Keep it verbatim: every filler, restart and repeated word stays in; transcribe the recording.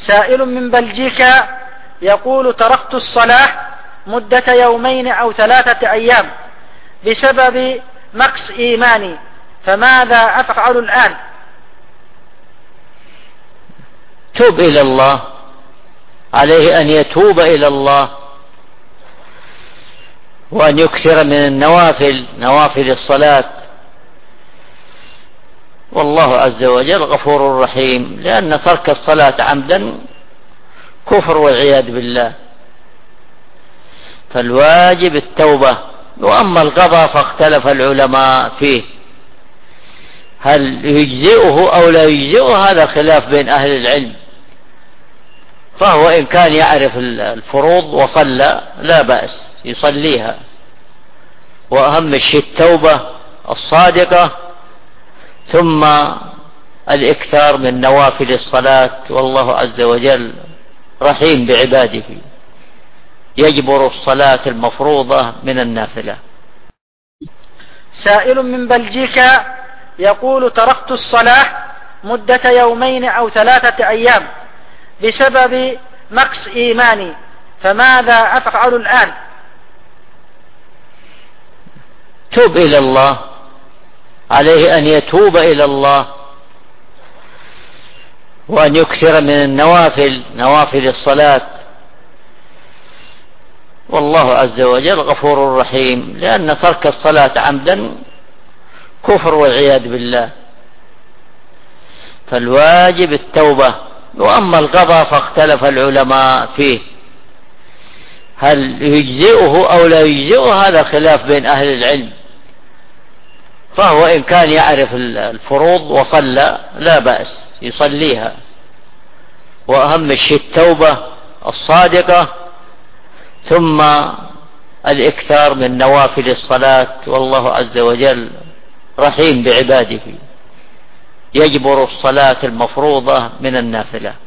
سائل من بلجيكا يقول: تركت الصلاة مدة يومين أو ثلاثة أيام بسبب نقص إيماني، فماذا أفعل الآن؟ توب إلى الله، عليه أن يتوب إلى الله وأن يكثر من النوافل، نوافل الصلاة، والله عز وجل غفور رحيم، لأن ترك الصلاة عمدا كفر والعياذ بالله، فالواجب التوبة. وأما القضاء فاختلف العلماء فيه، هل يجزئه أو لا يجزئه، هذا خلاف بين أهل العلم، فهو إن كان يعرف الفروض وصلى لا بأس يصليها، وأهم شيء التوبة الصادقة، ثم الإكثار من نوافل الصلاة، والله عز وجل رحيم بعباده يجبر الصلاة المفروضة من النافلة. سائل من بلجيكا يقول: تركت الصلاة مدة يومين أو ثلاثة أيام بسبب نقص إيماني، فماذا أفعل الآن؟ توب إلى الله، عليه أن يتوب إلى الله وأن يكثر من النوافل، نوافل الصلاة، والله عز وجل غفور رحيم، لأن ترك الصلاة عمدا كفر والعياذ بالله، فالواجب التوبة. وأما القضاء فاختلف العلماء فيه، هل يجزئه أو لا يجزئه، هذا خلاف بين أهل العلم، فهو إن كان يعرف الفروض وصلى لا بأس يصليها، وأهم شيء التوبة الصادقة، ثم الإكثار من نوافل الصلاة، والله عز وجل رحيم بعباده يجبر الصلاة المفروضة من النافلة.